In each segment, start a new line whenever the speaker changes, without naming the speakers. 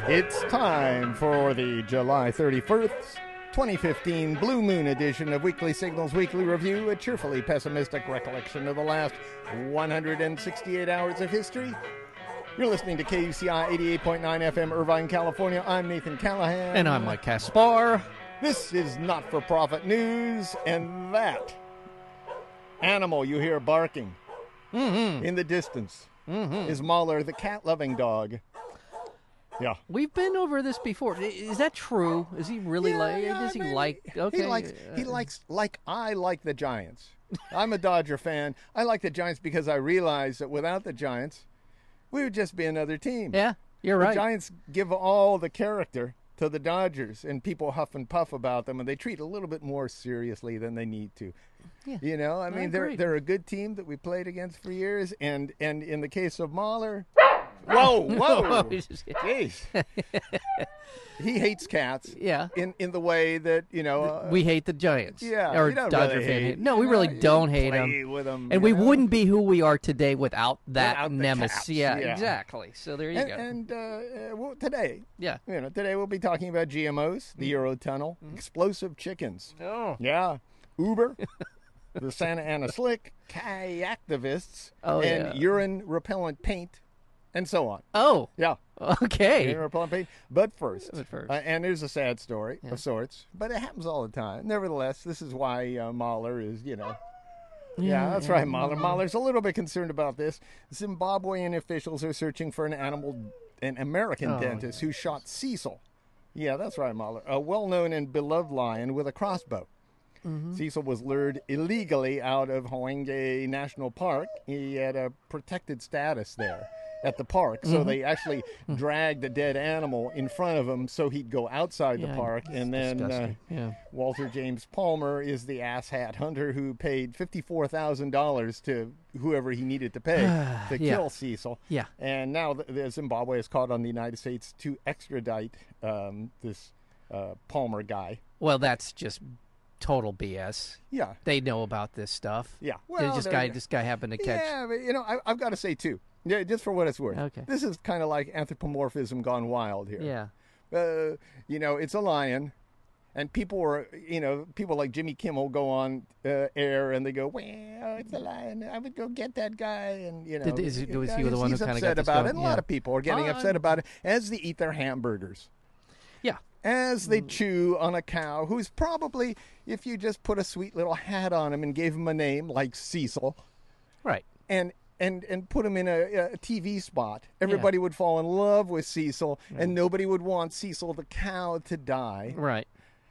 It's time for the July 31st, 2015 Blue Moon edition of Weekly Signals Weekly Review, a cheerfully pessimistic recollection of the last 168 hours of history. You're listening to KUCI 88.9 FM, Irvine, California. I'm Nathan Callahan.
And I'm Mike Kaspar.
This is not-for-profit news, and that animal you hear barking in the distance is Mahler, the cat-loving dog. Yeah.
We've been over this before. Is that true? Is he really Okay.
He likes I like the Giants. I'm a Dodger fan. I like the Giants because I realize that without the Giants, we would just be another team.
Yeah, you're right.
The Giants give all the character to the Dodgers, and people huff and puff about them, and they treat a little bit more seriously than they need to.
Yeah.
You know, I mean, they're a good team that we played against for years, and in the case of Mahler, whoa, jeez, he hates cats.
Yeah.
In the way that
we hate the Giants.
Yeah,
or
you don't
Dodger
really
fan.
hate,
No, we really don't hate them.
With them,
and we wouldn't be who we are today without that
Without the
nemesis.
cats,
Yeah,
yeah.
exactly. So there you go.
And well, today,
Yeah.
today we'll be talking about GMOs, the Eurotunnel, explosive chickens.
Oh.
Yeah, Uber, the Santa Ana Slick, kayaktivists, and urine repellent paint, and so on.
Oh.
Yeah.
Okay.
Urine repellent paint. But first,
But
and there's a sad story of sorts, but it happens all the time. Nevertheless, this is why Mahler is, Yeah, that's right, Mahler. Mahler's a little bit concerned about this. Zimbabwean officials are searching for an American dentist who shot Cecil. Yeah, that's right, Mahler. A well-known and beloved lion with a crossbow. Cecil was lured illegally out of Hwange National Park. He had a protected status there at the park, so they actually dragged the dead animal in front of him so he'd go outside the park. And then Walter James Palmer is the asshat hunter who paid $54,000 to whoever he needed to pay to kill Cecil.
Yeah.
And now the Zimbabwe has called on the United States to extradite this Palmer guy.
Well, that's just total BS.
Yeah.
They know about this stuff.
Yeah.
Well, this guy happened to catch.
Yeah, but I've got to say too. Yeah, just for what it's worth.
Okay.
This is kind of like anthropomorphism gone wild here.
Yeah.
It's a lion, and people like Jimmy Kimmel go on air and they go, "Well, it's a lion. I would go get that guy." And
was he the one who kind of got
upset
this
about
going?
it? And a lot of people are getting upset about it as they eat their hamburgers.
Yeah.
As they chew on a cow who's probably, if you just put a sweet little hat on him and gave him a name like Cecil,
Right.
and put him in a TV spot, everybody would fall in love with Cecil, and nobody would want Cecil the cow to die.
Right.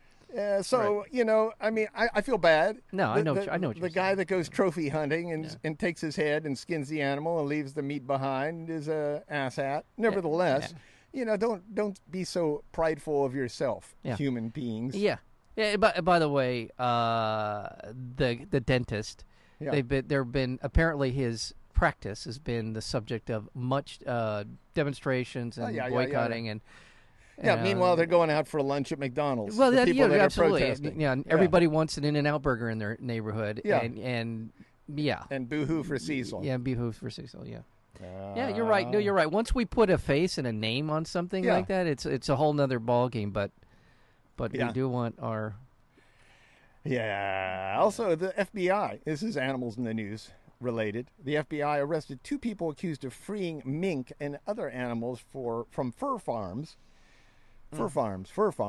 So, I mean, I feel bad.
No, I know what you're
The guy that goes trophy hunting and takes his head and skins the animal and leaves the meat behind is a asshat. Nevertheless, don't be so prideful of yourself, human beings.
Yeah. Yeah. By the way, the dentist, apparently his practice has been the subject of much demonstrations and boycotting and.
Meanwhile, they're going out for lunch at McDonald's.
Well,
the people that
absolutely.
are protesting.
Yeah, everybody wants an In-N-Out burger in their neighborhood.
Yeah.
And
boo-hoo for Cecil.
Yeah, boo-hoo for Cecil, yeah. Yeah, you're right. No, you're right. Once we put a face and a name on something like that, it's a whole nother ballgame. But we do want our...
Yeah. Also, the FBI. This is animals in the news related. The FBI arrested 2 people accused of freeing mink and other animals from fur farms. Fur farms.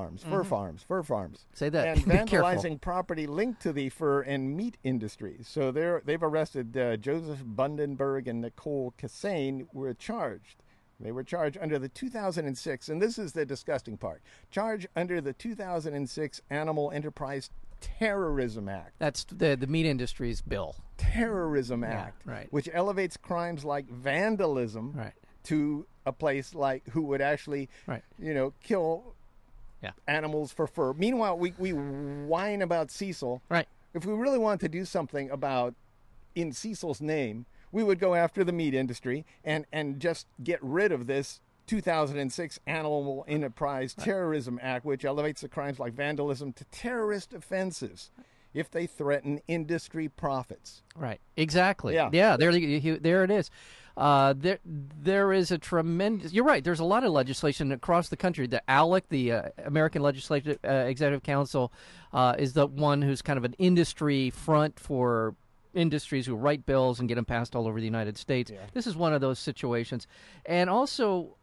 Say that.
And
Be careful.
vandalizing property linked to the fur and meat industries. So they've arrested Joseph Bundenberg and Nicole Cassane were charged. They were charged under the 2006, and this is the disgusting part, charged under the 2006 Animal Enterprise Terrorism Act.
That's the meat industry's bill.
Terrorism Act,
right.
Which elevates crimes like vandalism to a place like who would actually, kill animals for fur. Meanwhile, we whine about Cecil.
Right.
If we really want to do something about in Cecil's name, we would go after the meat industry and just get rid of this 2006 Animal Enterprise Terrorism Act, which elevates the crimes like vandalism to terrorist offenses if they threaten industry profits.
Right. Exactly.
Yeah.
Yeah. There it is. there is a tremendous. You're right. There's a lot of legislation across the country. The ALEC, the American Legislative Executive Council, is the one who's kind of an industry front for industries who write bills and get them passed all over the United States. Yeah. This is one of those situations, and also,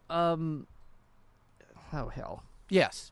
yes.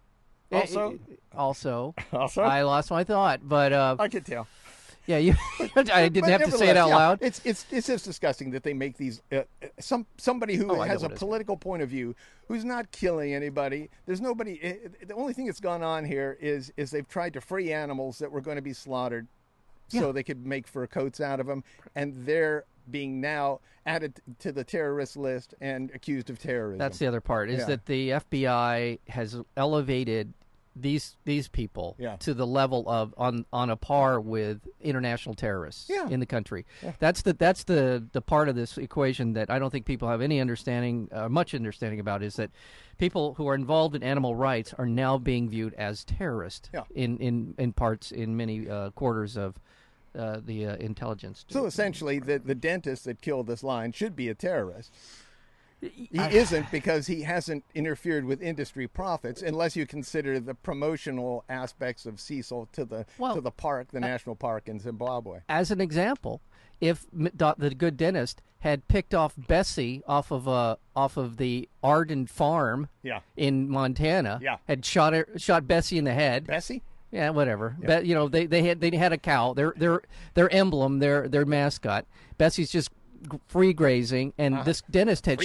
Also, I lost my thought, but
I could tell.
Yeah, I didn't have to say it out loud.
It's just disgusting that they make these somebody who has a political point of view who's not killing anybody. There's nobody. The only thing that's gone on here is they've tried to free animals that were going to be slaughtered, so they could make fur coats out of them, and they're being now added to the terrorist list and accused of terrorism.
That's the other part, is that the FBI has elevated these people to the level of on a par with international terrorists in the country. Yeah. That's the part of this equation that I don't think people have any understanding, much understanding about, is that people who are involved in animal rights are now being viewed as terrorists in parts, in many quarters of the intelligence.
So essentially, the dentist that killed this lion should be a terrorist. He isn't, because he hasn't interfered with industry profits, unless you consider the promotional aspects of Cecil to the park, the national park in Zimbabwe.
As an example, if the good dentist had picked off Bessie off of the Arden farm in Montana, had shot Bessie in the head.
Bessie?
Yeah, whatever. Yeah. But they had a cow. Their emblem, their mascot. Bessie's just free grazing, and this dentist had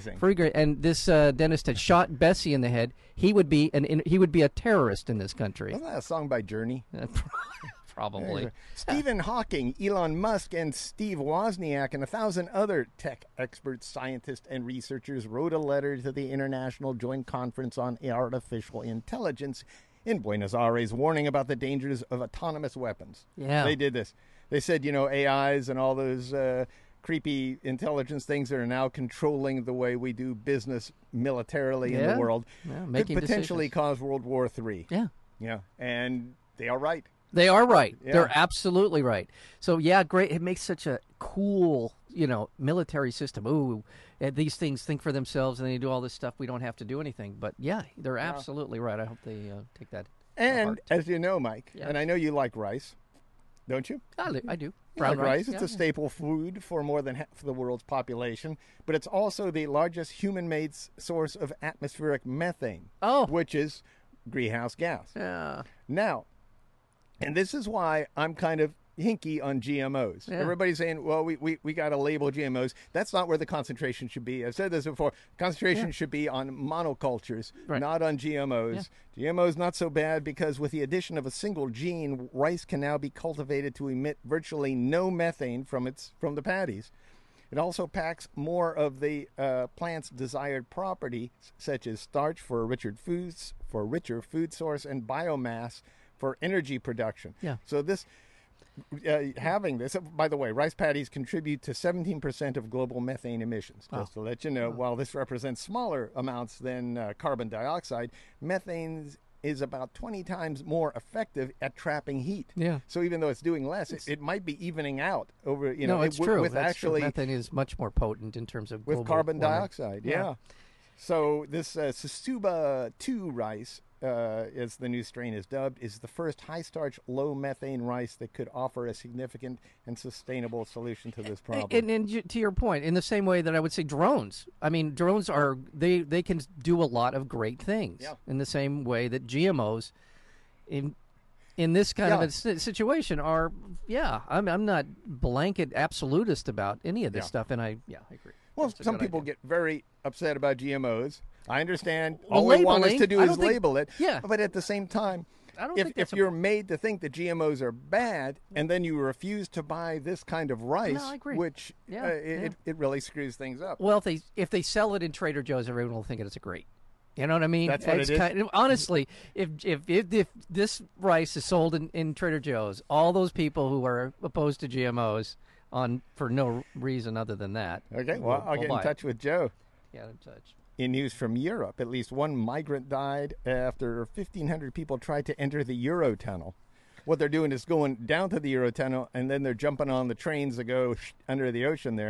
dentist had shot Bessie in the head. He would be a terrorist in this country.
Wasn't that a song by Journey?
Probably.
Stephen Hawking, Elon Musk, and Steve Wozniak, and 1,000 other tech experts, scientists, and researchers wrote a letter to the International Joint Conference on Artificial Intelligence in Buenos Aires, warning about the dangers of autonomous weapons.
Yeah.
They did this. They said, AIs and all those creepy intelligence things that are now controlling the way we do business militarily in the world could potentially cause World War III.
Yeah.
Yeah. And they are right.
They are right. Yeah. They're absolutely right. So, great. It makes such a cool, military system. Ooh, these things think for themselves, and they do all this stuff. We don't have to do anything. But, they're absolutely right. I hope they take that
And,
heart.
As you know, Mike, and I know you like rice, don't you?
I do.
Brown rice. It's a staple food for more than half of the world's population, but it's also the largest human-made source of atmospheric methane, which is greenhouse gas.
Yeah.
Now, and this is why I'm kind of hinky on GMOs. Yeah. Everybody's saying, well, we got to label GMOs. That's not where the concentration should be. I've said this before. Concentration should be on monocultures, not on GMOs. Yeah. GMOs not so bad, because with the addition of a single gene, rice can now be cultivated to emit virtually no methane from the paddies. It also packs more of the plant's desired property, such as starch for a richer food source, and biomass for energy production.
Yeah.
So this having this, by the way, rice paddies contribute to 17% of global methane emissions. Just to let you know, while this represents smaller amounts than carbon dioxide, methane is about 20 times more effective at trapping heat.
Yeah.
So even though it's doing less, it might be evening out over.
It's true. Methane is much more potent in terms of
with carbon dioxide. Yeah. So this Susuba 2 rice, as the new strain is dubbed, is the first high-starch, low-methane rice that could offer a significant and sustainable solution to this problem.
And to your point, in the same way that I would say drones. I mean, drones they can do a lot of great things. Yeah. In the same way that GMOs, in this kind of a situation, are. I'm not blanket absolutist about any of this stuff, and I agree.
Well, some people get very upset about GMOs. I understand. All they want us to do is label it.
Yeah.
But at the same time, if you're made to think that GMOs are bad, and then you refuse to buy this kind of rice, which it really screws things up.
Well, if they sell it in Trader Joe's, everyone will think it's great. You know what I mean?
That's what it is.
Honestly, if this rice is sold in Trader Joe's, all those people who are opposed to GMOs for no reason other than that.
Okay, well, I'll get in touch with Joe.
Yeah, in touch.
In news from Europe, at least one migrant died after 1,500 people tried to enter the Eurotunnel. What they're doing is going down to the Eurotunnel, and then they're jumping on the trains that go under the ocean there,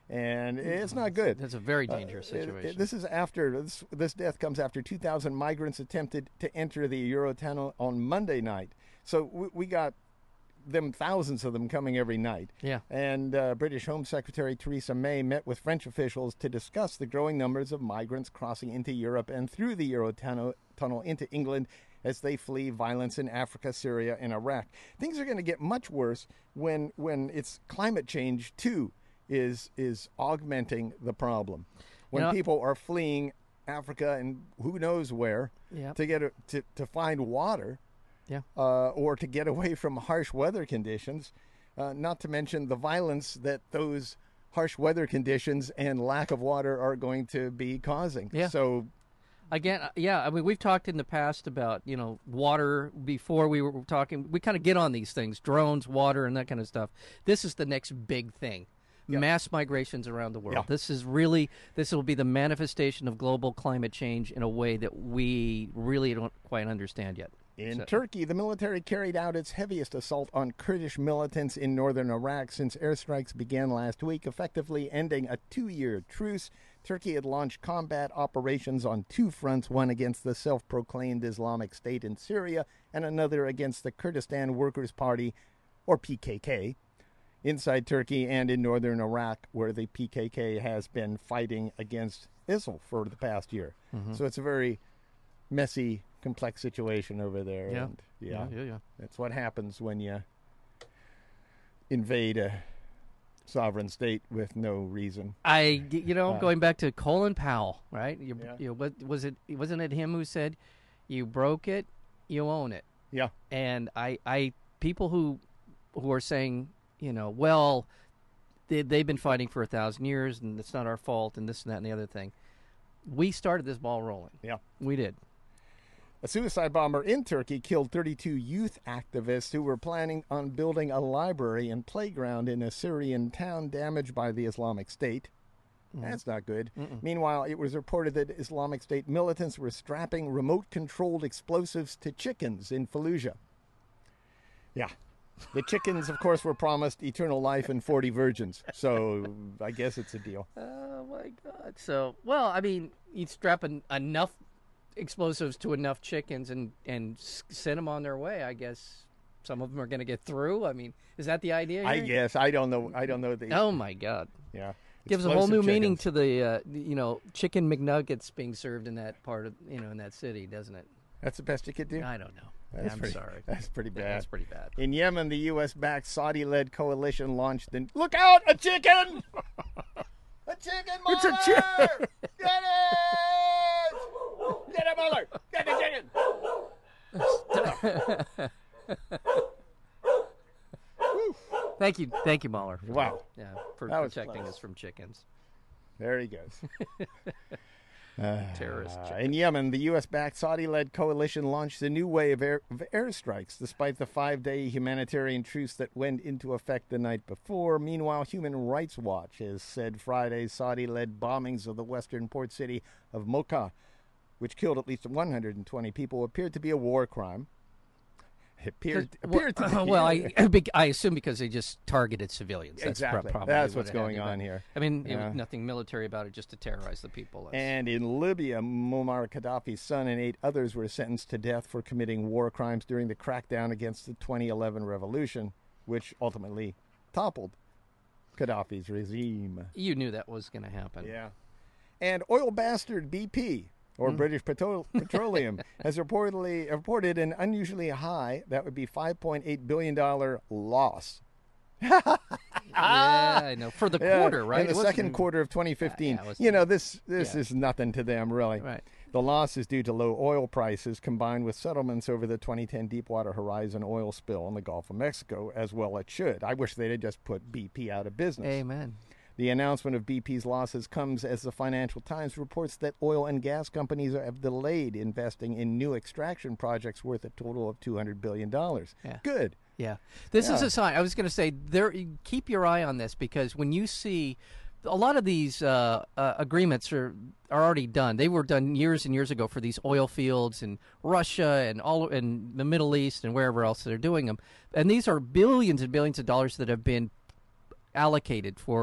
And it's not good.
It's a very dangerous situation.
This is after this death comes after 2,000 migrants attempted to enter the Eurotunnel on Monday night. So we got thousands of them coming every night.
Yeah.
And British Home Secretary Theresa May met with French officials to discuss the growing numbers of migrants crossing into Europe and through the Eurotunnel into England as they flee violence in Africa, Syria, and Iraq. Things are going to get much worse when it's climate change too is augmenting the problem. When people are fleeing Africa and who knows where to get to find water, or to get away from harsh weather conditions, not to mention the violence that those harsh weather conditions and lack of water are going to be causing.
Yeah.
So
again, I mean, we've talked in the past about, water before we were talking. We kind of get on these things, drones, water, and that kind of stuff. This is the next big thing. Mass migrations around the world. This will be the manifestation of global climate change in a way that we really don't quite understand yet.
In Turkey, the military carried out its heaviest assault on Kurdish militants in northern Iraq since airstrikes began last week, effectively ending a 2-year truce. Turkey had launched combat operations on 2 fronts, one against the self-proclaimed Islamic State in Syria and another against the Kurdistan Workers' Party, or PKK, inside Turkey and in northern Iraq, where the PKK has been fighting against ISIL for the past year. Mm-hmm. So it's a very messy, complex situation over there.
Yeah.
And
yeah.
That's what happens when you invade a sovereign state with no reason.
Going back to Colin Powell, right? Wasn't it him who said, "You broke it, you own it"?
Yeah.
And people who are saying, they've been fighting for 1,000 years, and it's not our fault, and this and that and the other thing. We started this ball rolling.
Yeah,
we did.
A suicide bomber in Turkey killed 32 youth activists who were planning on building a library and playground in a Syrian town damaged by the Islamic State. That's not good. Meanwhile, it was reported that Islamic State militants were strapping remote-controlled explosives to chickens in Fallujah. Yeah. The chickens, of course, were promised eternal life and 40 virgins. So I guess it's a deal.
Oh, my God. So, you'd strap enough explosives to enough chickens and send them on their way. I guess some of them are going to get through. I mean, is that the idea here?
I guess. I don't know.
Oh, my God.
Yeah.
Gives a whole new meaning to the, chicken McNuggets being served in that part of, in that city, doesn't it?
That's the best you could do?
I don't know.
I'm
sorry.
That's pretty bad.
That's pretty bad.
In Yemen, the U.S.-backed Saudi-led coalition launched the... Look out! A chicken! A chicken, Mueller! It's a chicken! Get it! Get it, Mueller! Get the
chicken! Thank you, Mueller.
Wow.
Yeah, for protecting us from chickens.
There he goes.
Terrorist chicken.
In Yemen, the U.S.-backed Saudi-led coalition launched a new wave of airstrikes, despite the 5-day humanitarian truce that went into effect the night before. Meanwhile, Human Rights Watch has said Friday's Saudi-led bombings of the western port city of Mocha, which killed at least 120 people, appeared to be a war crime. Appeared to be.
Well, I assume because they just targeted civilians. That's
exactly.
Probably
That's what's going on here.
I mean, it was nothing military about it, just to terrorize the people.
And in Libya, Muammar Gaddafi's son and 8 others were sentenced to death for committing war crimes during the crackdown against the 2011 revolution, which ultimately toppled Gaddafi's regime.
You knew that was going to happen.
Yeah. And oil bastard BP, or British Petroleum, has reported an unusually high, that would be $5.8 billion loss.
Yeah, I know. For the quarter, right?
In the second quarter of 2015. This is nothing to them, really.
Right.
The loss is due to low oil prices combined with settlements over the 2010 Deepwater Horizon oil spill in the Gulf of Mexico, as well it should. I wish they'd have just put BP out of business.
Amen.
The announcement of BP's losses comes as the Financial Times reports that oil and gas companies have delayed investing in new extraction projects worth a total of $200 billion.
Yeah.
Good.
Yeah. This is a sign. I was going to say, keep your eye on this, because when you see a lot of these agreements are already done. They were done years and years ago for these oil fields in Russia and all in the Middle East and wherever else they're doing them. And these are billions and billions of dollars that have been allocated for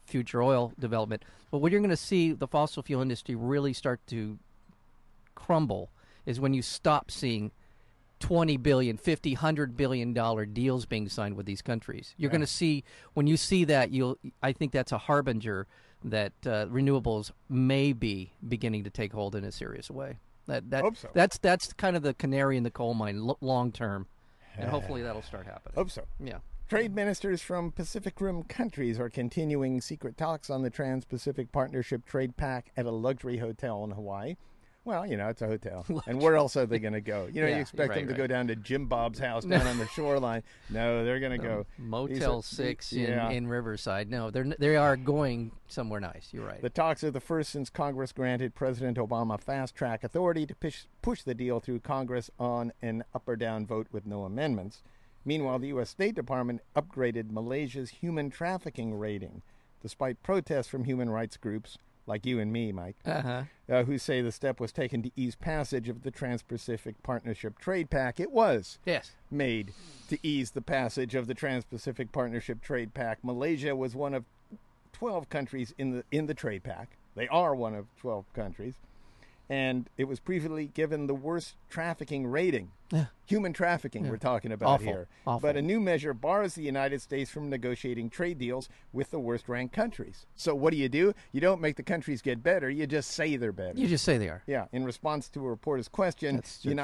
future oil development. But when you're going to see the fossil fuel industry really start to crumble is when you stop seeing $20 billion, $50, $100 billion deals being signed with these countries. You're going to see, when you see that, I think that's a harbinger that renewables may be beginning to take hold in a serious way.
Hope so.
That's kind of the canary in the coal mine long term, and hopefully that'll start happening.
Hope so.
Yeah.
Trade ministers from Pacific Rim countries are continuing secret talks on the Trans-Pacific Partnership Trade Pact at a luxury hotel in Hawaii. Well, it's a hotel. And where else are they going to go? You expect them to go down to Jim Bob's house down on the shoreline. No, they're going to go.
Motel 6 in Riverside. No, they are going somewhere nice. You're right.
The talks are the first since Congress granted President Obama fast-track authority to push the deal through Congress on an up or down vote with no amendments. Meanwhile, the U.S. State Department upgraded Malaysia's human trafficking rating, despite protests from human rights groups like you and me, Mike, who say the step was taken to ease passage of the Trans-Pacific Partnership Trade Pact. It was made to ease the passage of the Trans-Pacific Partnership Trade Pact. Malaysia was one of 12 countries in the Trade Pact. They are one of 12 countries. And it was previously given the worst trafficking rating. Human trafficking we're talking about here.
Awful.
But a new measure bars the United States from negotiating trade deals with the worst-ranked countries. So what do? You don't make the countries get better. You just say they're better.
You just say they are.
Yeah. In response to a reporter's question,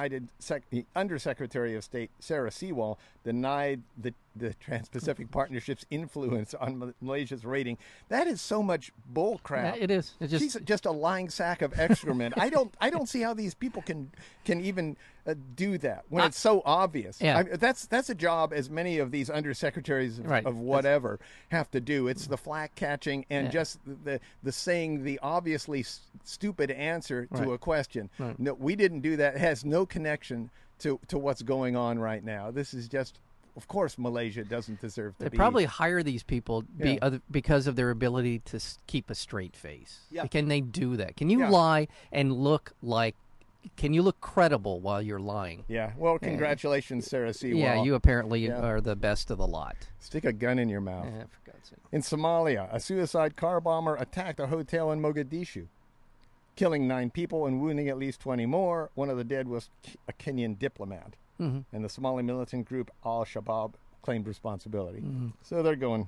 the Undersecretary of State Sarah Sewall denied the Trans-Pacific Partnership's influence on Malaysia's rating. That is so much bull crap.
Yeah, it is.
She's just a lying sack of excrement. I don't see how these people can even do that when it's so obvious.
Yeah.
That's a job as many of these undersecretaries of whatever have to do. It's the flack catching and just the saying the obviously stupid answer to a question. Right. No, we didn't do that. It has no connection to what's going on right now. This is just, of course, Malaysia doesn't deserve to be.
They probably hire these people because of their ability to keep a straight face. Yeah. Can they do that? Can you lie and look like? Can you look credible while you're lying?
Yeah. Well, congratulations, Sarah Sewall.
Yeah, you apparently are the best of the lot.
Stick a gun in your mouth.
Yeah, for God's sake.
In Somalia, a suicide car bomber attacked a hotel in Mogadishu, killing 9 people and wounding at least 20 more. One of the dead was a Kenyan diplomat. Mm-hmm. And the Somali militant group Al-Shabaab claimed responsibility. Mm-hmm. So they're going,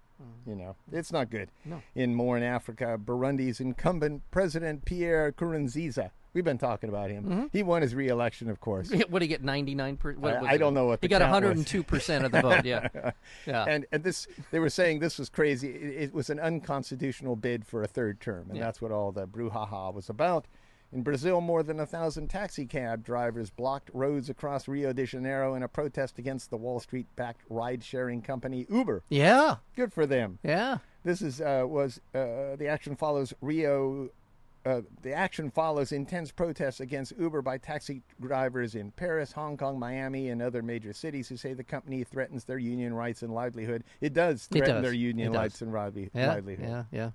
it's not good. No. In Africa, Burundi's incumbent President Pierre Nkurunziza. We've been talking about him. Mm-hmm. He won his re-election, of course.
What did he get? 99%?
I don't know what the
he got 102% of the vote. Yeah, yeah.
And this, they were saying this was crazy. It was an unconstitutional bid for a third term, and that's what all the brouhaha was about. In Brazil, more than 1,000 taxi cab drivers blocked roads across Rio de Janeiro in a protest against the Wall Street-backed ride-sharing company Uber.
Yeah,
good for them.
Yeah,
this is the action follows Rio. The action follows intense protests against Uber by taxi drivers in Paris, Hong Kong, Miami, and other major cities who say the company threatens their union rights and livelihood. It does threaten their union rights and livelihood.
Yeah.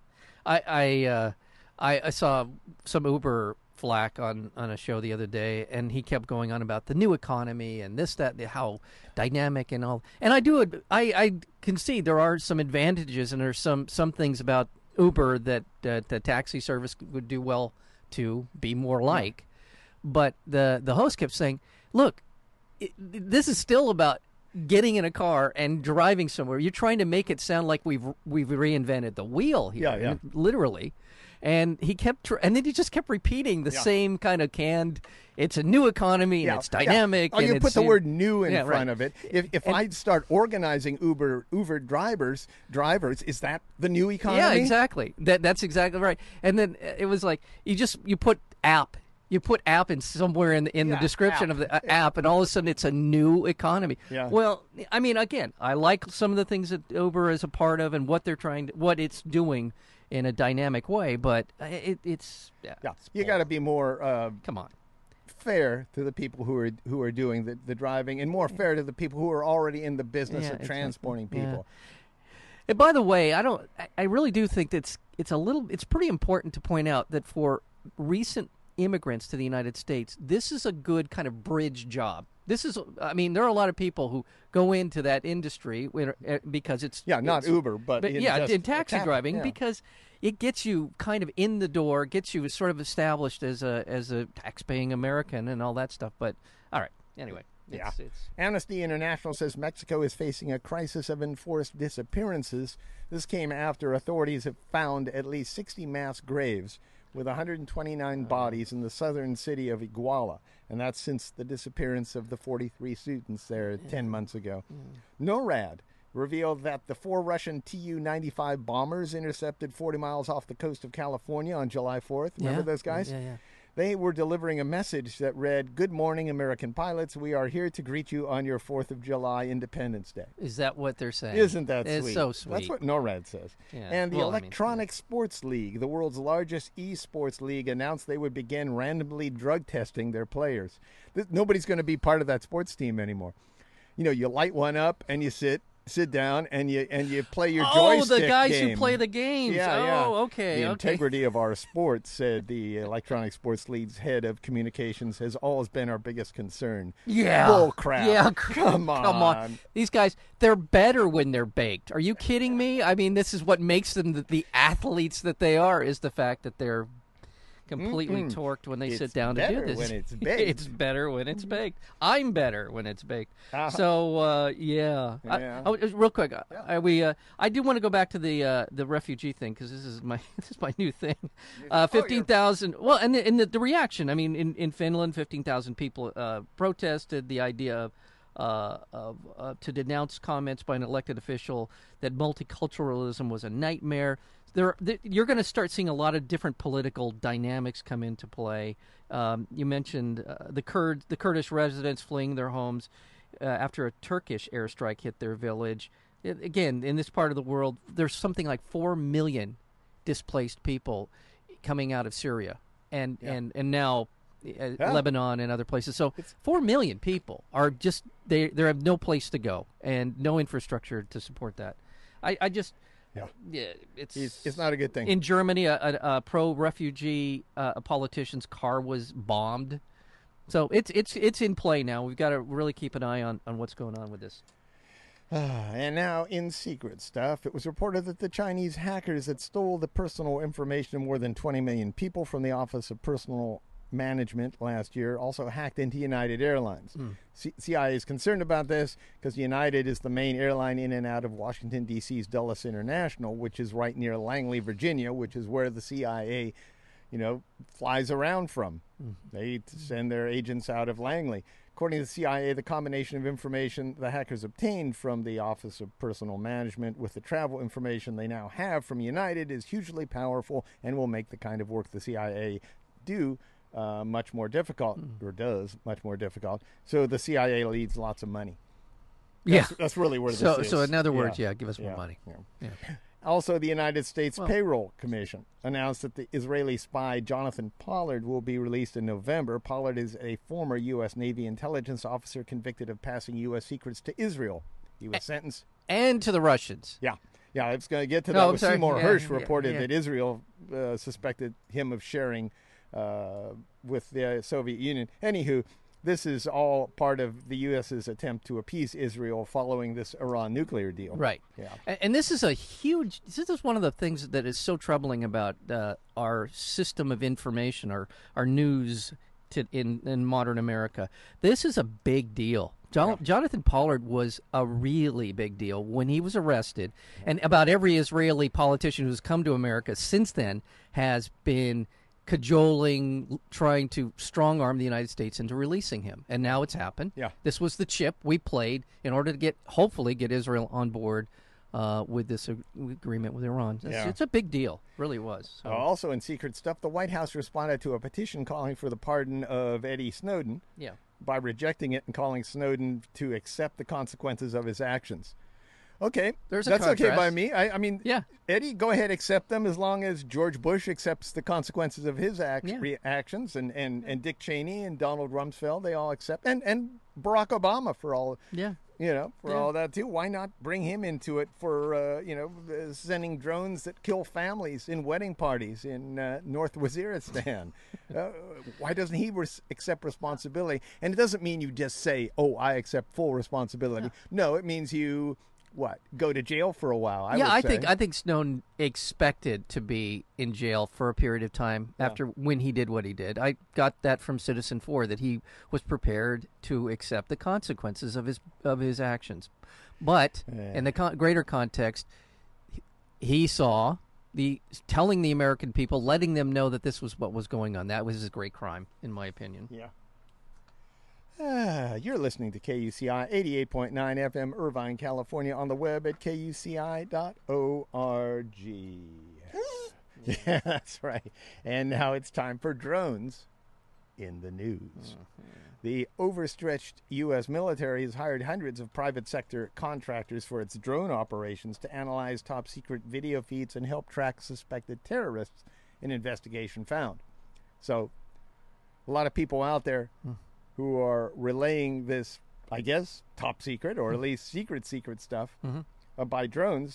I saw some Uber flack on a show the other day, and he kept going on about the new economy and this, that, how dynamic and all. And I concede there are some advantages and there's some things about Uber that the taxi service would do well to be more like. But the host kept saying, look, this is still about getting in a car and driving somewhere. You're trying to make it sound like we've reinvented the wheel here, literally. And he and then he just kept repeating the same kind of canned. It's a new economy and it's dynamic.
Oh, you put the word "new" in front of it. If I'd start organizing Uber drivers, is that the new economy?
Yeah, exactly. That's exactly right. And then it was like you put app. You put app in somewhere in the description of the app, and all of a sudden it's a new economy. Yeah. Well, I mean, again, I like some of the things that Uber is a part of and what it's doing in a dynamic way, but it's
you got to be more
come on,
fair to the people who are doing the driving, and more fair to the people who are already in the business of transporting people.
And by the way, I really do think that it's pretty important to point out that for recent immigrants to the United States, this is a good kind of bridge job. This is, I mean, there are a lot of people who go into that industry because it's
not Uber, but
in taxi driving
yeah.
because it gets you kind of in the door, gets you sort of established as a tax-paying American and all that stuff. But all right, anyway. It's...
Amnesty International says Mexico is facing a crisis of enforced disappearances. This came after authorities have found at least 60 mass graves with 129 bodies in the southern city of Iguala, and that's since the disappearance of the 43 students there 10 months ago. NORAD revealed that the 4 Russian Tu-95 bombers intercepted 40 miles off the coast of California on July 4th. Remember those guys?
Yeah.
They were delivering a message that read, "Good morning, American pilots. We are here to greet you on your 4th of July Independence Day."
Is that what they're saying?
Isn't that sweet?
It's so sweet.
That's what NORAD says.
Yeah.
And the Electronic Sports League, the world's largest esports league, announced they would begin randomly drug testing their players. Nobody's going to be part of that sports team anymore. You know, you light one up and you sit down and you play your joystick
the guys
game.
Who play the games. Okay.
The integrity of our sports, said the Electronic Sports League's head of communications, has always been our biggest concern.
Yeah.
Bull crap.
Yeah.
Come on.
These guys, they're better when they're baked. Are you kidding me? I mean, this is what makes them the athletes that they are, is the fact that they're completely torqued when they sit down to do this.
When it's baked.
It's better when it's baked. I'm better when it's baked. So real quick, I do want to go back to the refugee thing, because this is my new thing. 15,000. Well, and the reaction. I mean, in Finland, 15,000 people protested the idea of to denounce comments by an elected official that multiculturalism was a nightmare. You're going to start seeing a lot of different political dynamics come into play. You mentioned the Kurdish residents fleeing their homes after a Turkish airstrike hit their village. Again, in this part of the world, there's something like 4 million displaced people coming out of Syria and now Lebanon and other places. So 4 million people are just they have no place to go and no infrastructure to support that. It's
not a good thing.
In Germany, a pro-refugee politician's car was bombed. So it's in play now. We've got to really keep an eye on what's going on with this.
And now, in secret stuff, it was reported that the Chinese hackers that stole the personal information of more than 20 million people from the Office of Personnel Management last year also hacked into United Airlines. CIA is concerned about this because United is the main airline in and out of Washington, D.C.'s Dulles International, which is right near Langley, Virginia, which is where the CIA, flies around from. They send their agents out of Langley. According to the CIA, the combination of information the hackers obtained from the Office of Personnel Management with the travel information they now have from United is hugely powerful and will make the kind of work the CIA do much more difficult, or does much more difficult. So the CIA needs lots of money. That's really where this is.
So in other words, give us more money.
Yeah. Also, the United States Payroll Commission announced that the Israeli spy Jonathan Pollard will be released in November. Pollard is a former U.S. Navy intelligence officer convicted of passing U.S. secrets to Israel. He was sentenced.
And to the Russians.
Yeah, it's going to get to that. Seymour Hersh reported that Israel suspected him of sharing with the Soviet Union. Anywho, this is all part of the U.S.'s attempt to appease Israel following this Iran nuclear deal.
Right. Yeah. And this is one of the things that is so troubling about our system of information, our news in modern America. This is a big deal. Jonathan Pollard was a really big deal when he was arrested. And about every Israeli politician who's come to America since then has been cajoling, trying to strong-arm the United States into releasing him. And now it's happened. Yeah. This was the chip we played in order to hopefully get Israel on board with this agreement with Iran. It's a big deal. Really was. So.
Also in secret stuff, the White House responded to a petition calling for the pardon of Eddie Snowden by rejecting it and calling Snowden to accept the consequences of his actions. Okay, that's okay by me. I mean, Eddie, go ahead, accept them as long as George Bush accepts the consequences of his actions, and Dick Cheney and Donald Rumsfeld, they all accept, and Barack Obama for all. Yeah. for all that too. Why not bring him into it for, sending drones that kill families in wedding parties in North Waziristan? Why doesn't he accept responsibility? And it doesn't mean you just say, "Oh, I accept full responsibility." No, it means you go to jail for a while. I
think Snowden expected to be in jail for a period of time after when he did what he did. I got that from Citizen4 that he was prepared to accept the consequences of his actions. But in the greater context, he saw telling the American people, letting them know that this was what was going on. That was a great crime, in my opinion.
Yeah. You're listening to KUCI 88.9 FM, Irvine, California, on the web at kuci.org. Yeah, that's right. And now it's time for drones in the news. The overstretched U.S. military has hired hundreds of private sector contractors for its drone operations to analyze top-secret video feeds and help track suspected terrorists, an investigation found. So, a lot of people out there who are relaying this, I guess, top secret or at least secret stuff by drones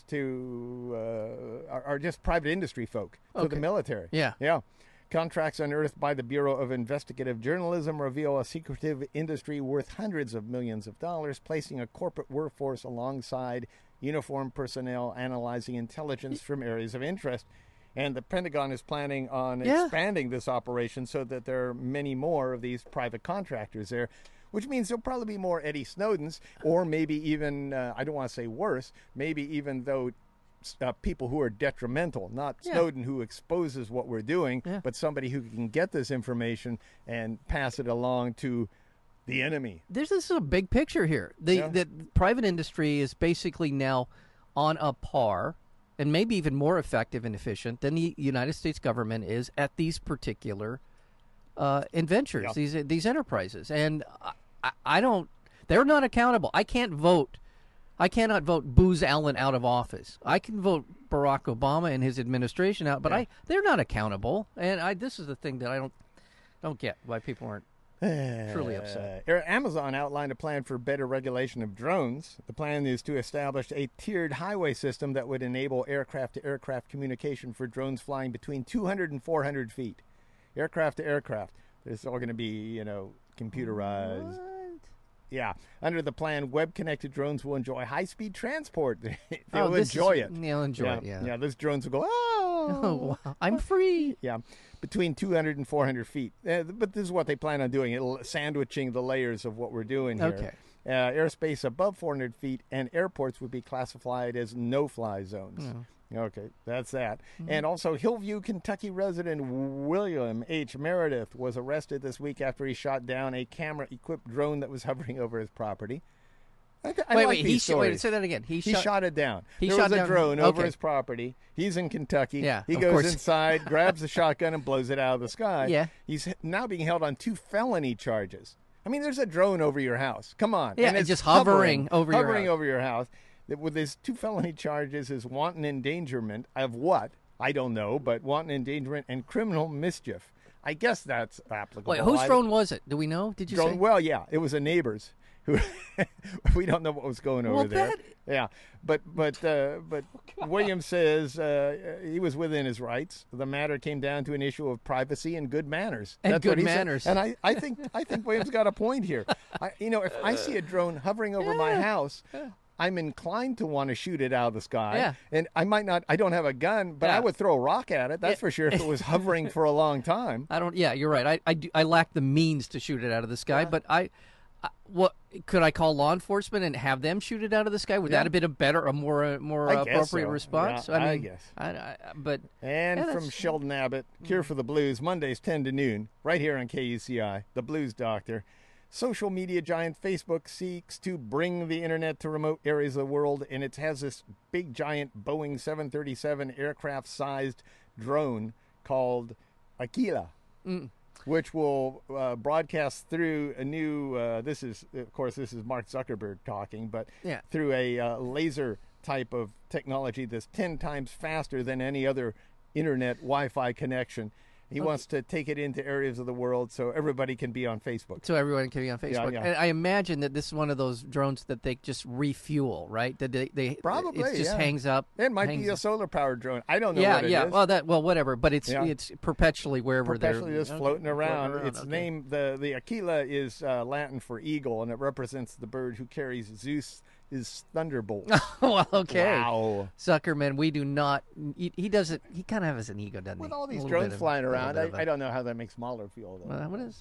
to are just private industry folk to the military. Yeah. Contracts unearthed by the Bureau of Investigative Journalism reveal a secretive industry worth hundreds of millions of dollars, placing a corporate workforce alongside uniformed personnel analyzing intelligence from areas of interest. And the Pentagon is planning on expanding this operation so that there are many more of these private contractors there, which means there'll probably be more Eddie Snowdens, or maybe even, I don't want to say worse, maybe even though people who are detrimental, not Snowden who exposes what we're doing, but somebody who can get this information and pass it along to the enemy.
This is a big picture here. The private industry is basically now on a par and maybe even more effective and efficient than the United States government is at these particular ventures, these enterprises. And they're not accountable. I cannot vote Booz Allen out of office. I can vote Barack Obama and his administration out, but they're not accountable. And this is the thing that I don't get why people aren't truly upset.
Amazon outlined a plan for better regulation of drones. The plan is to establish a tiered highway system that would enable aircraft-to-aircraft communication for drones flying between 200 and 400 feet. Aircraft to aircraft. It's all going to be, computerized. What? Yeah. Under the plan, web-connected drones will enjoy high-speed transport. They'll enjoy it.
They'll enjoy it,
Yeah, those drones will go, oh,
wow, I'm free.
Yeah. Between 200 and 400 feet. But this is what they plan on doing. It'll sandwiching the layers of what we're doing here.
Okay.
Airspace above 400 feet and airports would be classified as no-fly zones. Okay, that's that. And also, Hillview, Kentucky resident William H. Meredith was arrested this week after he shot down a camera-equipped drone that was hovering over his property.
Wait, say that again. He
shot it down. There was a drone over his property. He's in Kentucky.
Yeah,
he goes inside, grabs the shotgun, and blows it out of the sky.
Yeah.
He's now being held on 2 felony charges. I mean, there's a drone over your house. Come on.
Yeah, and it's just hovering over
your house. With his 2 felony charges is wanton endangerment of what? I don't know, but wanton endangerment and criminal mischief. I guess that's applicable.
Wait, whose drone was it? Do we know? Did you say?
Well, yeah, it was a neighbor's. We don't know what was going over there. Yeah, but Williams says he was within his rights. The matter came down to an issue of privacy and good manners.
And good manners.
Said. And I think Williams got a point here. If I see a drone hovering over my house, I'm inclined to want to shoot it out of the sky.
Yeah.
And I might not, I don't have a gun, but I would throw a rock at it. That's for sure if it was hovering for a long time.
You're right. I lack the means to shoot it out of the sky, but what could I call law enforcement and have them shoot it out of the sky? Would that have been a more appropriate response?
Yeah, I guess.
From
Sheldon Abbott, Cure for the Blues, Mondays 10 to noon, right here on KUCI, The Blues Doctor. Social media giant Facebook seeks to bring the internet to remote areas of the world, and it has this big giant Boeing 737 aircraft-sized drone called Aquila. Which will broadcast through a new, this is Mark Zuckerberg talking, but through a laser type of technology that's 10 times faster than any other internet Wi-Fi connection. He wants to take it into areas of the world so everybody can be on Facebook.
So everyone can be on Facebook.
Yeah.
And I imagine that this is one of those drones that they just refuel, right? That they
probably
it just hangs up.
It might be a solar powered drone. I don't know. What it is.
Well, whatever. But it's perpetually wherever they're
just floating around. Its name, the Aquila, is Latin for eagle, and it represents the bird who carries Zeus. Is thunderbolt.
Well, okay.
Wow.
Zuckerman, we do not. He doesn't. He kind of has an ego, doesn't he?
With all these drones flying around, I don't know how that makes Mahler feel. Though.
What is?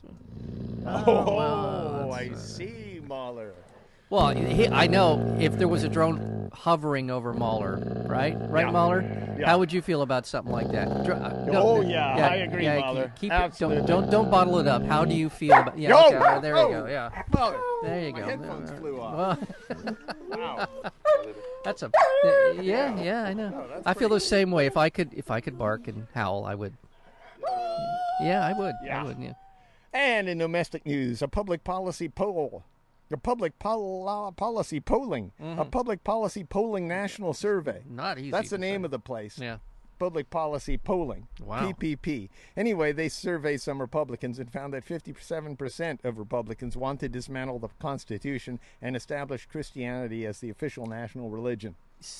I see, Mahler.
Well, I know if there was a drone hovering over Mahler, right? Right, Mahler? Yeah. How would you feel about something like that?
I agree, Mahler.
Keep it, don't bottle it up. How do you feel about? Yeah, okay, there you go. Yeah,
Mahler.
There you go.
My headphones flew off. Wow.
That's a yeah. I know.
No,
I feel the same way. If I could bark and howl, I would. Yeah, I would.
Yeah.
I would. Yeah.
And in domestic news, a public policy poll. A public policy polling. A public policy polling national survey.
Not easy.
That's the name of the place.
Yeah.
Public policy polling.
Wow.
PPP. Anyway, they surveyed some Republicans and found that 57% of Republicans want to dismantle the Constitution and establish Christianity as the official national religion.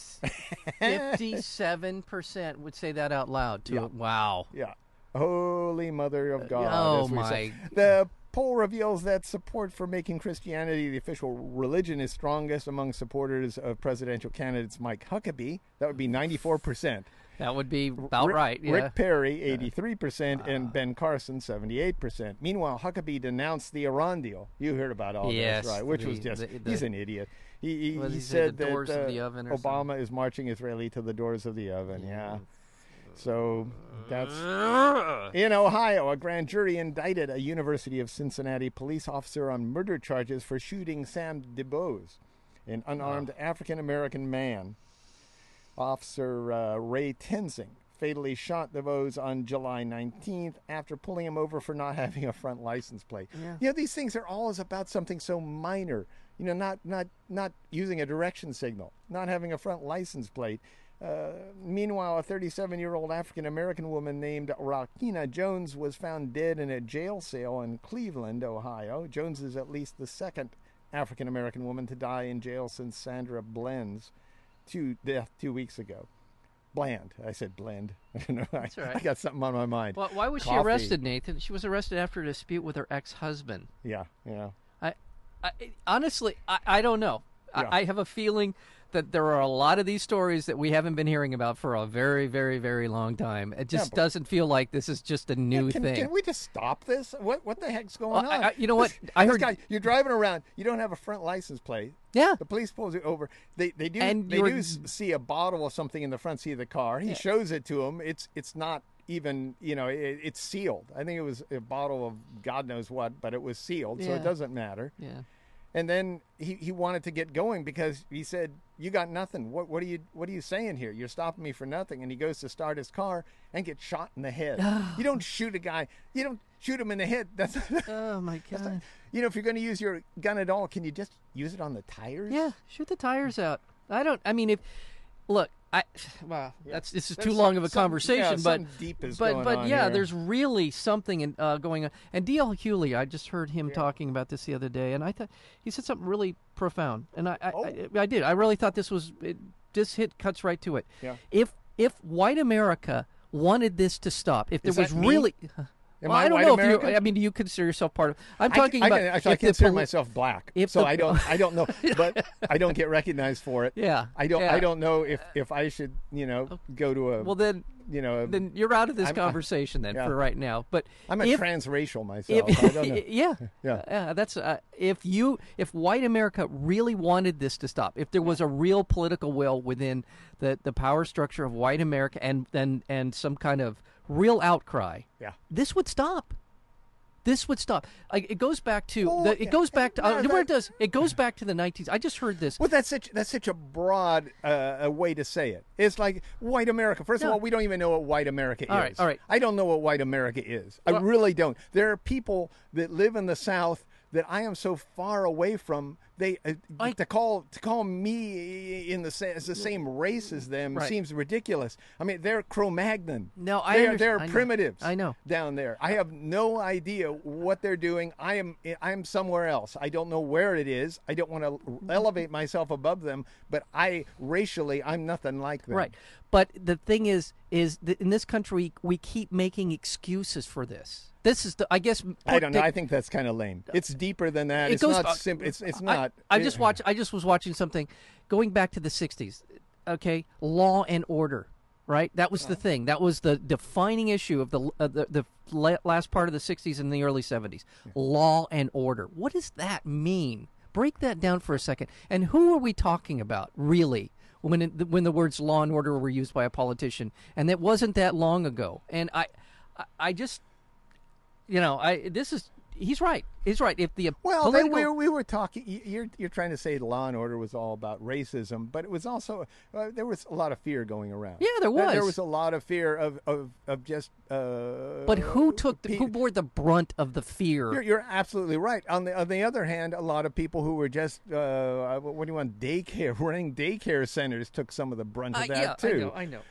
57% would say that out loud, too.
Yeah.
Wow.
Yeah. Holy Mother of God.
Oh, my.
The poll reveals that support for making Christianity the official religion is strongest among supporters of presidential candidates Mike Huckabee. That would be 94%.
That would be about right. Yeah.
Rick Perry, 83%, and Ben Carson, 78%. Meanwhile, Huckabee denounced the Iran deal. You heard about all this, right? Which was just, he's an idiot. He said that Obama is marching Israeli to the doors of the oven. Yeah. So that's in Ohio. A grand jury indicted a University of Cincinnati police officer on murder charges for shooting Sam DuBose, an unarmed African-American man. Officer Ray Tenzing fatally shot DuBose on July 19th after pulling him over for not having a front license plate. Yeah. You know, these things are always about something so minor. You know, not using a direction signal, not having a front license plate. Meanwhile, a 37-year-old African-American woman named Rakina Jones was found dead in a jail cell in Cleveland, Ohio. Jones is at least the second African-American woman to die in jail since Sandra Bland's death 2 weeks ago. Bland. I said blend. I don't know.
That's right.
I got something on my mind.
Well, why was she arrested, Nathan? She was arrested after a dispute with her ex-husband.
Yeah.
Honestly, I don't know. Yeah. I have a feeling that there are a lot of these stories that we haven't been hearing about for a very, very, very long time. It just doesn't feel like this is just a new thing.
Can we just stop this? What the heck's going on?
You know what? I heard
you're driving around. You don't have a front license plate.
Yeah.
The police pulls you over. They do see a bottle of something in the front seat of the car. He shows it to him. It's not even, it's sealed. I think it was a bottle of God knows what, but it was sealed, so it doesn't matter.
Yeah.
And then he wanted to get going because he said, "You got nothing. What are you saying here? You're stopping me for nothing." And he goes to start his car and gets shot in the head. You don't shoot a guy. You don't shoot him in the head. That's
oh my God.
If you're going to use your gun at all, can you just use it on the tires?
Yeah, shoot the tires out. This is too long of a conversation, but
deep is
there's really something going on. And D.L. Hewley, I just heard him talking about this the other day, and I thought he said something really profound, and I did. I really thought this cuts right to it.
Yeah.
If white America wanted this to stop, if there was really.
I don't know
American?
If
do you consider yourself part of? I'm talking about.
I consider myself black, I don't know, but I don't get recognized for it.
Yeah,
I don't know if I should go to a.
Well then you're out of this conversation for right now. But
I'm transracial myself. I don't know.
Yeah. That's if white America really wanted this to stop, if there was a real political will within the power structure of white America and some kind of real outcry, this would stop. This would stop. It goes back to It goes back to the 19s. I just heard this.
Well, that's such a broad way to say it. It's like white America. First of all, we don't even know what white America is.
All right.
I don't know what white America is. I really don't. There are people that live in the South that I am so far away from to call me in the same race as them seems ridiculous. I mean, they're Cro-Magnon.
No,
they're primitives.
I know
down there. I have no idea what they're doing. I am somewhere else. I don't know where it is. I don't want to elevate myself above them, but racially I'm nothing like them.
Right. But the thing is that in this country we keep making excuses for this. This is I guess
I don't know. I think that's kind of lame. It's deeper than that. It's not simple. It's not.
I just was watching something going back to the 60s. Okay, law and order. Right? That was the thing. That was the defining issue of the last part of the 60s and the early 70s. Law and order. What does that mean? Break that down for a second. And who are we talking about, really, when the words law and order were used by a politician? And it wasn't that long ago. And I just, he's right. He's right. If the
we were talking. You're trying to say law and order was all about racism, but it was also there was a lot of fear going around.
Yeah, there was.
There was a lot of fear of just.
But who bore the brunt of the fear?
You're absolutely right. On the other hand, a lot of people who were just what do you want running daycare centers took some of the brunt of that too.
I know.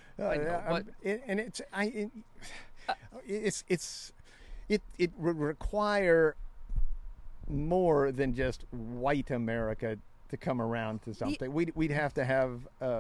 It would require more than just white America to come around to something. We'd have to have.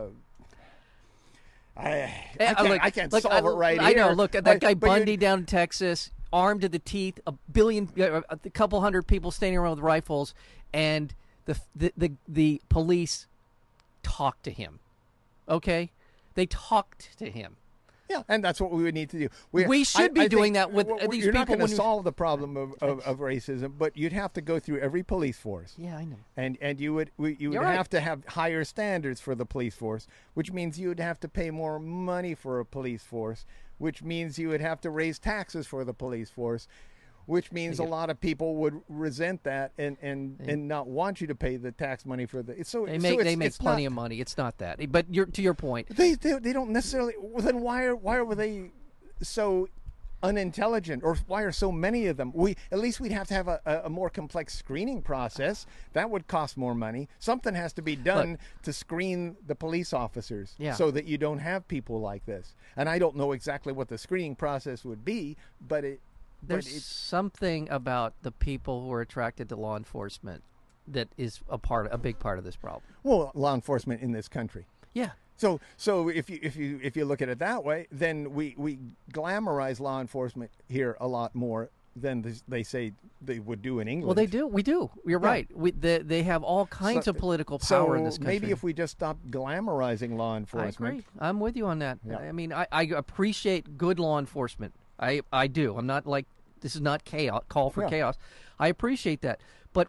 I can't solve it right here.
I know. Look at that guy Bundy down in Texas, armed to the teeth, a couple hundred people standing around with rifles, and the police talked to him. Okay, they talked to him.
Yeah, and that's what we would need to do.
We should be doing that with these
you're
people.
Not going to solve the problem of racism, but you'd have to go through every police force.
Yeah, I know.
And you would have to have higher standards for the police force, which means you would have to pay more money for a police force, which means you would have to raise taxes for the police force, which means a lot of people would resent that and not want you to pay the tax money for the.
They make plenty of money. It's not that, but to your point,
they don't necessarily. Well, then why were they so unintelligent, or why are so many of them? At least we'd have to have a more complex screening process. That would cost more money. Something has to be done to screen the police officers, so that you don't have people like this. And I don't know exactly what the screening process would be, but
there's something about the people who are attracted to law enforcement that is a big part of this problem.
Well, law enforcement in this country.
Yeah.
So if you look at it that way, then we glamorize law enforcement here a lot more than they say they would do in England.
Well, they do. We do. You're right. They have all kinds of political power in this country.
Maybe if we just stop glamorizing law enforcement.
I agree. I'm with you on that.
Yeah.
I mean, I appreciate good law enforcement. I do. I'm not like, this is not chaos. Call for chaos. I appreciate that, but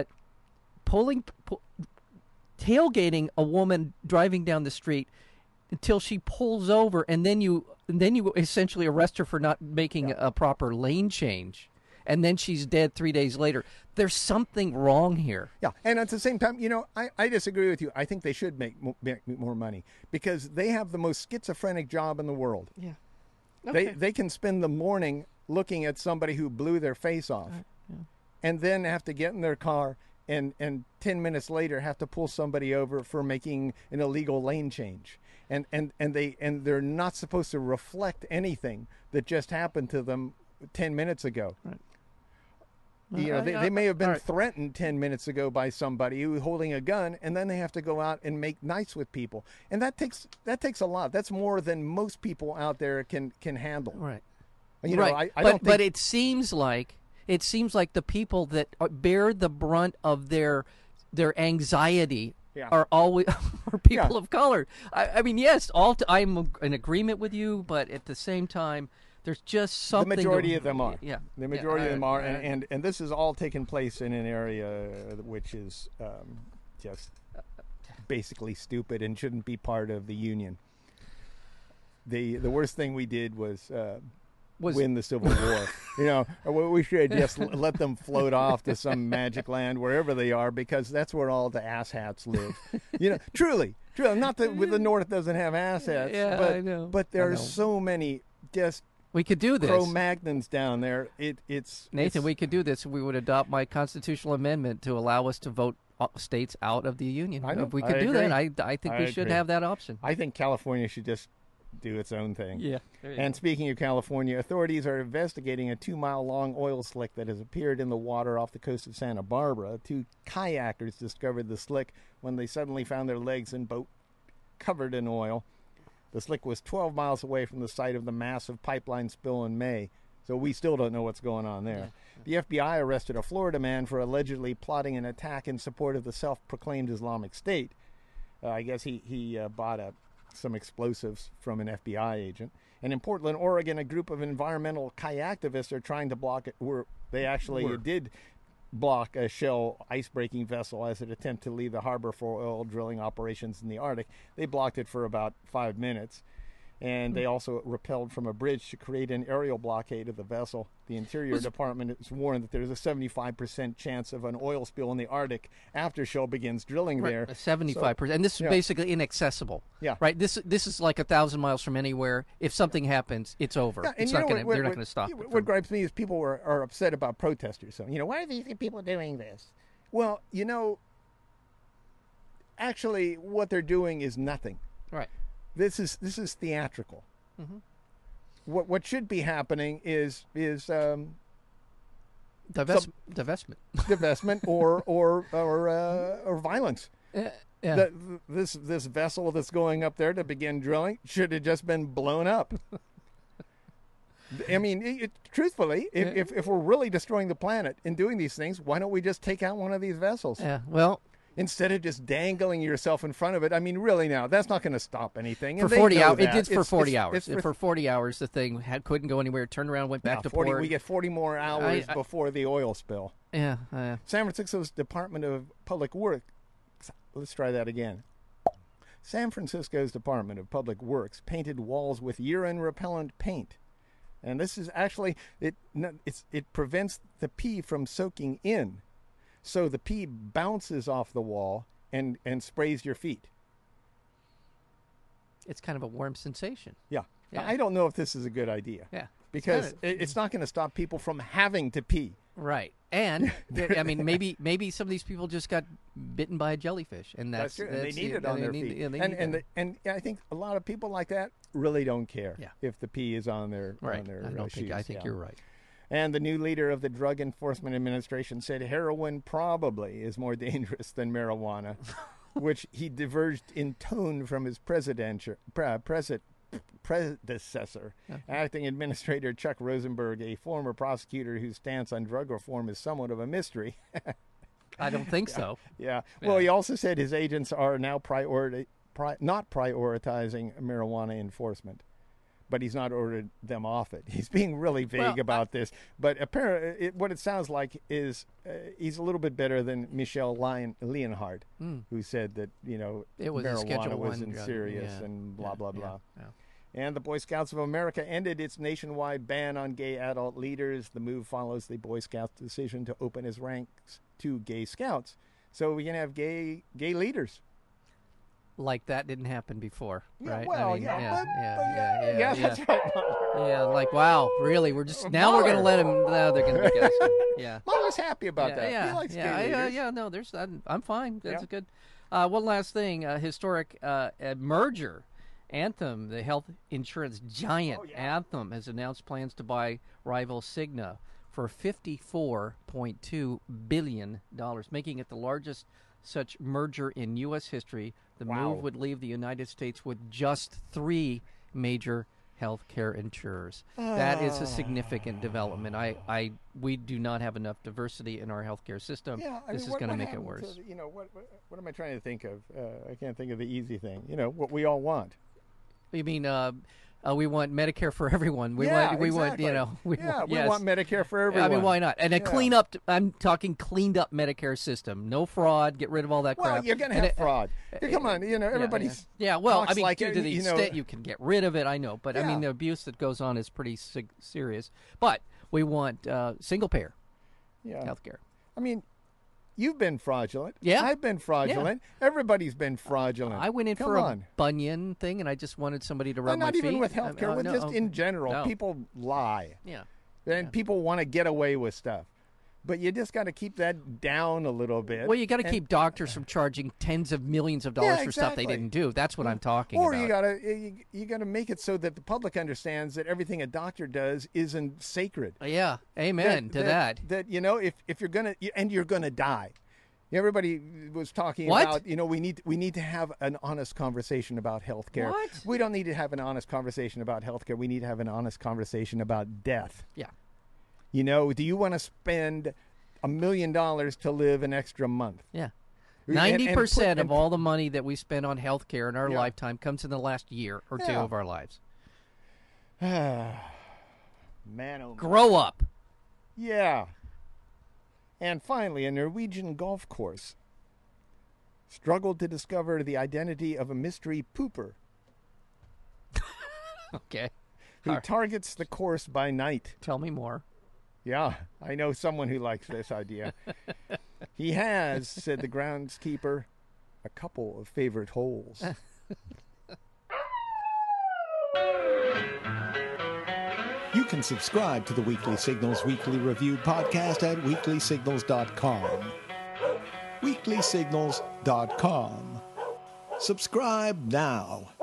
tailgating a woman driving down the street until she pulls over, and then you essentially arrest her for not making a proper lane change, and then she's dead 3 days later. There's something wrong here.
Yeah, and at the same time, I disagree with you. I think they should make more money because they have the most schizophrenic job in the world.
Yeah. Okay.
They can spend the morning looking at somebody who blew their face off, and then have to get in their car and 10 minutes later have to pull somebody over for making an illegal lane change. And they're not supposed to reflect anything that just happened to them 10 minutes ago.
Right.
They may have been threatened 10 minutes ago by somebody who was holding a gun, and then they have to go out and make nice with people. And that takes a lot. That's more than most people out there can handle.
Right.
I don't think...
But it seems like the people that bear the brunt of their anxiety are always people of color. I mean, yes, I'm in agreement with you, but at the same time, there's just something.
The majority of them are.
Yeah.
The majority of them are, and this is all taking place in an area which is just basically stupid and shouldn't be part of the union. The worst thing we did was win the Civil War. We should just let them float off to some magic land wherever they are, because that's where all the asshats live. Truly. Not that the North doesn't have asshats,
I know.
But there are so many just.
We could do this.
Cro-Magnons down there.
Nathan, we could do this. We would adopt my constitutional amendment to allow us to vote states out of the union.
I know.
If we could do that, I think we should have that option.
I think California should just do its own thing.
Yeah.
And speaking of California, authorities are investigating a 2-mile-long oil slick that has appeared in the water off the coast of Santa Barbara. 2 kayakers discovered the slick when they suddenly found their legs and boat covered in oil. The slick was 12 miles away from the site of the massive pipeline spill in May, so we still don't know what's going on there. Yeah. The FBI arrested a Florida man for allegedly plotting an attack in support of the self-proclaimed Islamic State. I guess he bought some explosives from an FBI agent. And in Portland, Oregon, a group of environmental kayaktivists are trying to block it. They actually did block a Shell ice-breaking vessel as it attempted to leave the harbor for oil drilling operations in the Arctic. They blocked it for about 5 minutes. And they also repelled from a bridge to create an aerial blockade of the vessel. The Interior Department has warned that there's a 75% chance of an oil spill in the Arctic after Shell begins drilling there.
75%. And this is basically inaccessible.
Yeah.
Right? This is like 1,000 miles from anywhere. If something happens, it's over.
Yeah,
they're not going to stop it.
What gripes me is people are upset about protesters. So, why are these people doing this? Well, actually what they're doing is nothing.
Right.
This is theatrical. Mm-hmm. What should be happening is
divestment
or violence.
Yeah.
This vessel that's going up there to begin drilling should have just been blown up. I mean, truthfully, if we're really destroying the planet in doing these things, why don't we just take out one of these vessels?
Yeah. Well,
instead of just dangling yourself in front of it. I mean, really now, that's not going to stop anything.
For 40 hours. It did for 40 hours. For 40 hours, the thing couldn't go anywhere. Turned around, went back to
40,
port.
We get 40 more hours before the oil spill.
Yeah.
San Francisco's Department of Public Works. Let's try that again. San Francisco's Department of Public Works painted walls with urine-repellent paint. And this is actually, it prevents the pee from soaking in. So the pee bounces off the wall and sprays your feet.
It's kind of a warm sensation.
Yeah. I don't know if this is a good idea.
Yeah.
Because it's not going to stop people from having to pee.
Right. And, I mean, maybe some of these people just got bitten by a jellyfish. And that's
true. And they need it on their feet. And I think a lot of people like that really don't care if the pee is on their shoes.
I think you're right.
And the new leader of the Drug Enforcement Administration said heroin probably is more dangerous than marijuana, which he diverged in tone from his predecessor, Acting Administrator Chuck Rosenberg, a former prosecutor whose stance on drug reform is somewhat of a mystery.
I don't think so.
Yeah. Well, he also said his agents are now not prioritizing marijuana enforcement. But he's not ordered them off it. He's being really vague about this. But apparently, what it sounds like is he's a little bit better than Michelle Leonhardt, who said that marijuana wasn't serious and blah blah blah.
Yeah.
And the Boy Scouts of America ended its nationwide ban on gay adult leaders. The move follows the Boy Scouts' decision to open its ranks to gay scouts, so we can have gay leaders.
Like that didn't happen before, right?
Well,
yeah,
that's right.
Yeah, like wow, really? We're just now we're going to let him. Now they're going to get us. Yeah,
Mama's happy about that.
Yeah,
he likes gay leaders.
No, I'm fine. That's good. One last thing: historic merger. Anthem, the health insurance giant Anthem, has announced plans to buy rival Cigna for $54.2 billion, making it the largest such merger in U.S. history. The move would leave the United States with just 3 major health care insurers. That is a significant development. We do not have enough diversity in our healthcare system. This is going to make it worse.
What am I trying to think of? I can't think of the easy thing. What we all want.
You mean we want Medicare for everyone? We want
Medicare for everyone.
I mean, why not? And a clean up. I'm talking cleaned up Medicare system. No fraud. Get rid of all that crap.
Well, you're going to have fraud. Come on, everybody's.
Yeah. Well, I mean, to the extent you can get rid of it, I know, but I mean, the abuse that goes on is pretty serious. But we want single payer healthcare.
I mean. You've been fraudulent.
Yeah.
I've been fraudulent. Yeah. Everybody's been fraudulent.
I went in for a bunion thing, and I just wanted somebody to rub my feet.
Not even with healthcare, in general.
No.
People lie.
Yeah.
And people want to get away with stuff. But you just got to keep that down a little bit.
Well, you got to keep doctors from charging tens of millions of dollars for stuff they didn't do. That's what I'm talking about.
Or you got to make it so that the public understands that everything a doctor does isn't sacred.
Yeah, amen to that.
That if you're gonna and you're gonna die. Everybody was talking about, we need to have an honest conversation about healthcare.
What?
We don't need to have an honest conversation about healthcare. We need to have an honest conversation about death.
Yeah.
Do you want to spend $1 million to live an extra month?
Yeah. 90% of all the money that we spend on healthcare in our lifetime comes in the last year or two of our lives.
Man, oh,
grow up.
Yeah. And finally, a Norwegian golf course struggled to discover the identity of a mystery pooper.
Okay.
Who targets the course by night.
Tell me more.
Yeah, I know someone who likes this idea. He has, said the groundskeeper, a couple of favorite holes. You can subscribe to the Weekly Signals Weekly Review podcast at weeklysignals.com. weeklysignals.com. Subscribe now.